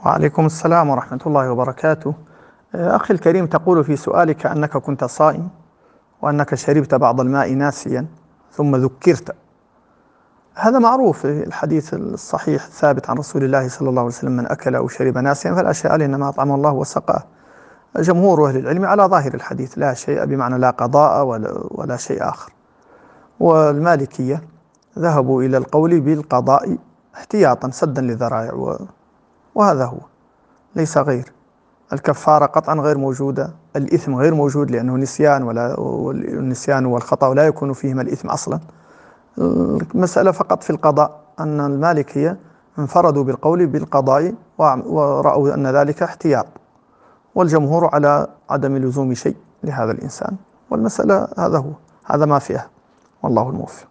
وعليكم السلام ورحمة الله وبركاته. أخي الكريم، تقول في سؤالك أنك كنت صائم وأنك شربت بعض الماء ناسيا ثم ذكرت. هذا معروف في الحديث الصحيح الثابت عن رسول الله صلى الله عليه وسلم: من أكل أو شرب ناسيا فلا شيء عليه، إنما أطعمه الله وسقاه. جمهور أهل العلم على ظاهر الحديث، لا شيء بمعنى لا قضاء ولا شيء آخر. والمالكية ذهبوا إلى القول بالقضاء احتياطا سدا للذرائع، وهذا هو، ليس غير. الكفارة قطعا غير موجودة، الإثم غير موجود لأنه نسيان، والنسيان والخطأ لا يكون فيهما الإثم أصلا. المسألة فقط في القضاء، أن المالكية انفردوا بالقول بالقضاء ورأوا أن ذلك احتياط، والجمهور على عدم لزوم شيء لهذا الإنسان. والمسألة هذا هو، هذا ما فيها، والله الموفق.